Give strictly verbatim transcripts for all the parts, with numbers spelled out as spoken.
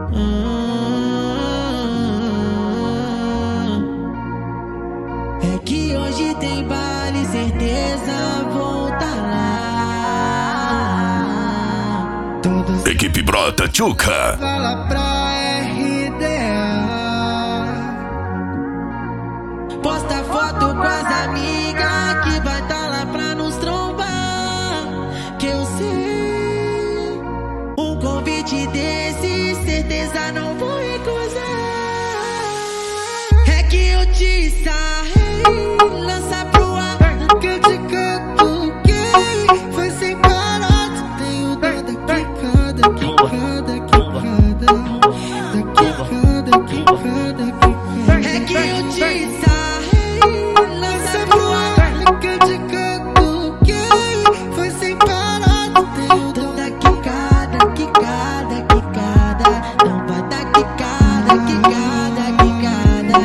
É que hoje tem baile, certeza vou tá lá. Todos Equipe Brota Tchuca. fala pra R D A. Posta foto com as amigas que vai tá lá pra nos trombar. Que eu sei, um convite desse certeza não vou recusar. É que eu te sarrei, lança pro ar que eu te canto gay. Foi sem parar, tu tem o dó da quicada, quicada, quicada, da quicada, quicada, quicada. É que eu te sarrei, lança pro ar que eu te canto gay. Foi sem parar, tu tem o dó da quicada, quicada, quicada, não vai dar quicada, quicada, quicada.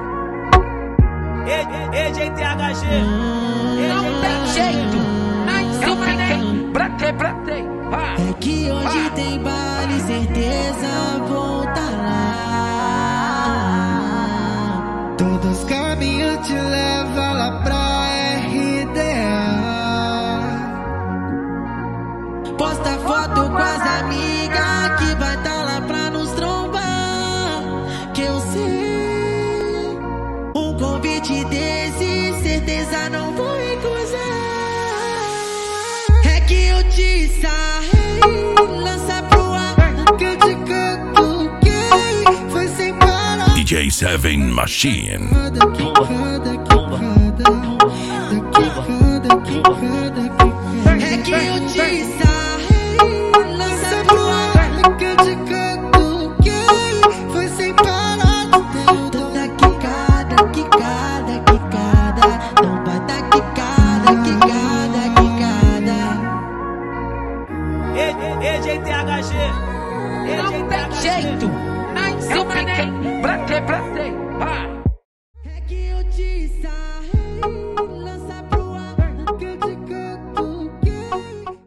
E J T H G. Não tem jeito, nem se nem bratei, bratei. É que hoje tem baile, certeza vou tá lá. Todos caminhos te levam lá pra R D A. Posta foto com as amigas que vai tá lá pra nos trombar. Que eu sei, um convite desse certeza não vou recusar. É que eu te sarrei, lança pro ar que eu te canto gay. Foi sem parar. D J Seven Machine. Quicada, quicada, quicada, da quicada, quicada, quicada. É que eu te sarrei, lança pro ar que eu te canto gay. Foi sem parar, tu tem o dom da quicada, quicada, quicada, não vai dar quicada, quicada, quicada. E J T H G. Não tem jeito, nem se nem bratei, bratei.